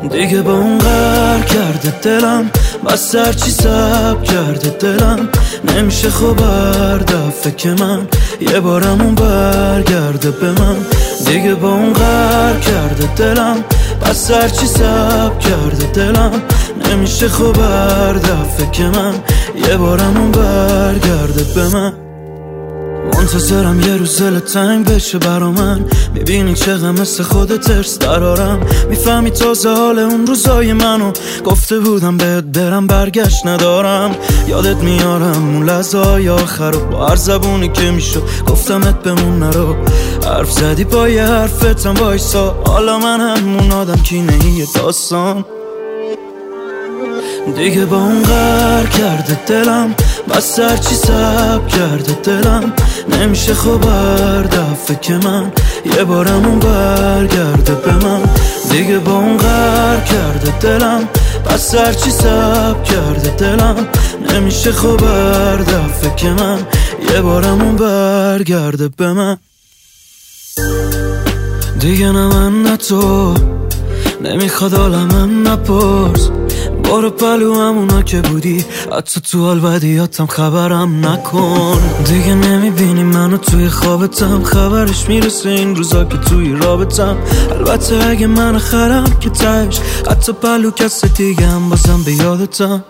دیگه با اون قهر کرده دلم، بس هرچی سب کرده دلم. نمیشه خب هر دفعه که من یه بارم اون برگرده به من. دیگه با اون قهر کرده دلم، بس هرچی سب کرده دلم. نمیشه خب هر دفعه که من یه بارم اون برگرده به من. منتظرم یه روز دل تنگ بشه برا من، میبینی چقدر مثل خودت ترس درارم. میفهمی تازه حال اون روزای منو، گفته بودم بهت برم برگشت ندارم. یادت میارم اون لحظه‌های آخر رو، با هر زبونی که میشد گفتمت بمون نرو. حرف زدی با یه حرفتم وایسا، حالا من همون آدم کینه یه داستان. دیگه با اون قهر کرده دلم، بس هرچی سب کرده دلم. نمیشه خب هر دفعه که من یه بارم اون برگرده به من. دیگه با اون قهر کرده دلم، بس هرچی سب کرده دلم. نمیشه خب هر دفعه که من یه بارم اون برگرده به من. دیگه نه من نه تو، نمیخواد عالمم نپرس. برو پلو همونا که بودی، حتی تو حال بدیاتم خبرم نکن. دیگه نمیبینی منو توی خوابتم، خبرش میرسه این روزا که توی رابطم. البته اگه من خرم که تهش، حتی پلو کس دیگه هم بازم به یادتم.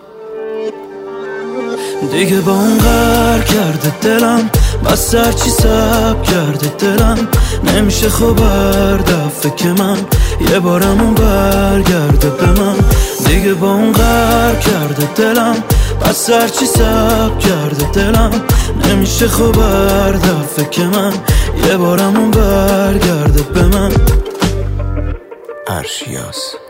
دیگه با اون قهر کرده دلم، بس هرچی سب کرده دلم. نمیشه خب هر دفعه که من یه بارم اون برگرده به من. دیگه با اون قهر کرده دلم، بس هرچی سب کرده دلم. نمیشه خب هر دفعه که من یه بارم اون برگرده به من. ارشیاس